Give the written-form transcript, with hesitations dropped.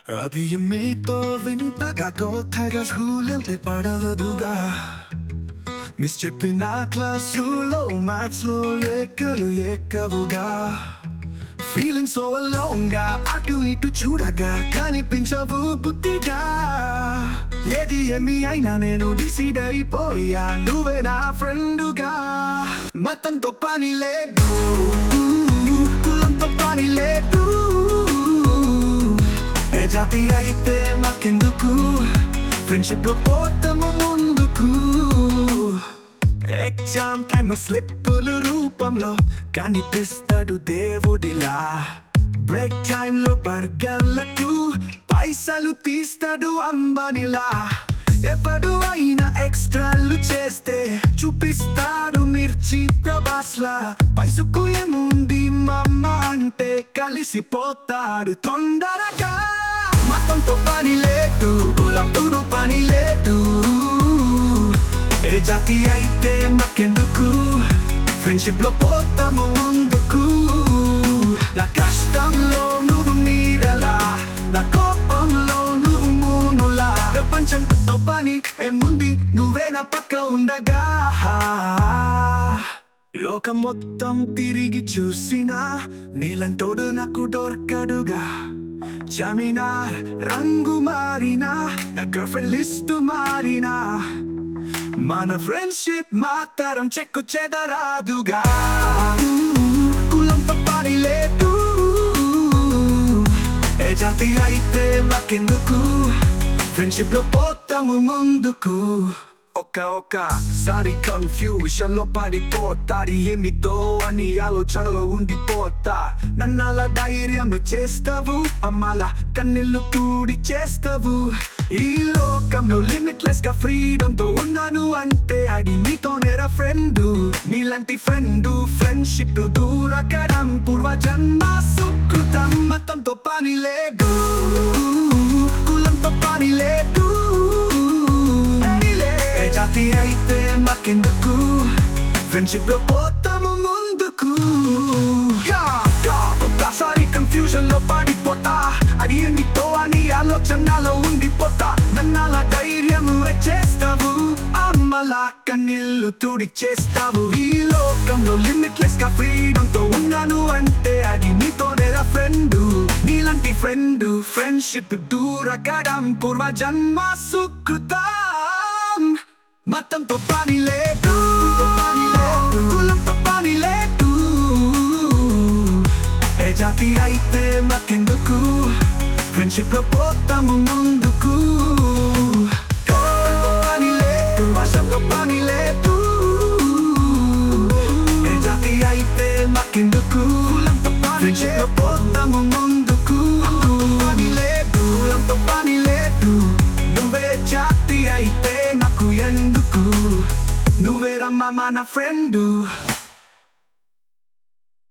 అది మీతో వింతగా కొత్తగా స్కూలెళ్తే పడవదుగా మిస్ చెప్పిన క్లాసులో మ్యాథ్స్ లో లెక్కలు ఎక్కవుగా ఫీలింగ్ సో అలోన్గా అటు ఇటు చూడగా కనిపించవు బుద్ధిగా ఏది ఏమి అయినా నేను డిసైడ్ అయిపోయా నువ్వే నా ఫ్రెండుగా మతంతో పని లేదు కులంతో పని లేదు ఏ జాతి అయితే మాకెందుకు ఫ్రెండ్షిప్ లో పోతాము ముందుకు ఎగ్జామ్ టైమ్ స్లిప్పుల రూపంలో కనిపిస్తాడు దేవుడిలా బ్రేక్ టైమ్ లో బర్గర్లకు పైసలు తీస్తాడు అంబానిలా ఎప్పుడు అయినా ఎక్స్ట్రాలు చేస్తే చూపిస్తాడు మిర్చి ప్రభాస్లా పైసకు ఏముంది మమ్మ అంటే కలిసిపోతాడు తొందరగా మతంతో పని లేదు కులంతో పని లేదు ఏ జాతి అయితే మాకెందుకు ఫ్రెండ్షిప్ లో పోతాము ముందుకు నా కష్టంలో నువ్వు నీడలా నా కోపంలో నువ్వు మూనులా ప్రపంచంతో పని ఏముంది నువ్వే నా పక్క ఉండగా లోకం మొత్తం తిరిగి చూసినా నీలంటోడు నాకు దొరకడుగా జమినా రంగు మారినా నా గర్ల్ఫ్రెండ్ లిస్టు మారినా మన ఫ్రెండ్షిప్ మాత్రం చెక్కు చెదరాదుగా కులంతో పని లేదు ఏ జాతి అయితే మాకెందుకు ఫ్రెండ్షిప్ లో పోతాము ముందుకు ఒక్కసారి కన్ఫ్యూషన్ లో పడిపోతాది ఏమిటో అని ఆలోచనలో ఉండిపోతా నన్నలా ధైర్యం చేస్తావు అమ్మాల కన్నీళ్ళు తూడి చేస్తావు ఈ లోకంలో లిమిట్లెస్ గా ఫ్రీడమ్ తో ఉన్నాను అంటే అది నీతోనేరా ఫ్రెండ్ నీలాంటి ఫ్రెండ్ ఫ్రెండ్షిప్ దూరకడం పూర్వజన్మ సుకృతం మతంతో పని లేదు కులంతో పని లేదు జాతి అయితే మాకెందుకు ఫ్రెండ్షిప్ లో పోతాము ముందుకు ఒక్కసారి కన్ఫ్యూజన్ లో పడిపోతా అది ఏమిటో అని ఆలోచనలో ఉండిపోతా నన్నలా ధైర్యం చేస్తావు అమ్మలా కన్నీళ్ళు తుడి చేస్తావు ఈ లోకంలో లిమిట్లెస్ గా ఫ్రీడమ్ తో ఉన్నాను అంటే అది నీతోనేరా ఫ్రెండ్ నీలాంటి ఫ్రెండ్ ఫ్రెండ్షిప్ దూరకడం పూర్వజన్మ సుకృతం మతంతో పని లేదు కులంతో పని లేదు ఏ జాతి అయితే మాకెందుకు ఫ్రెండ్షిప్ లో పోతాము ముందుకు పని లేదు భాషతో పని లేదు ఏ జాతి అయితే మాకెందుకు ఫ్రెండ్షిప్ లో పోతాము ముందుకు పని లేదు కులంతో పని లేదు నువ్వే జాతి అయితే నాకు ఎందుకు నువ్వేరా మన ఫ్రెండు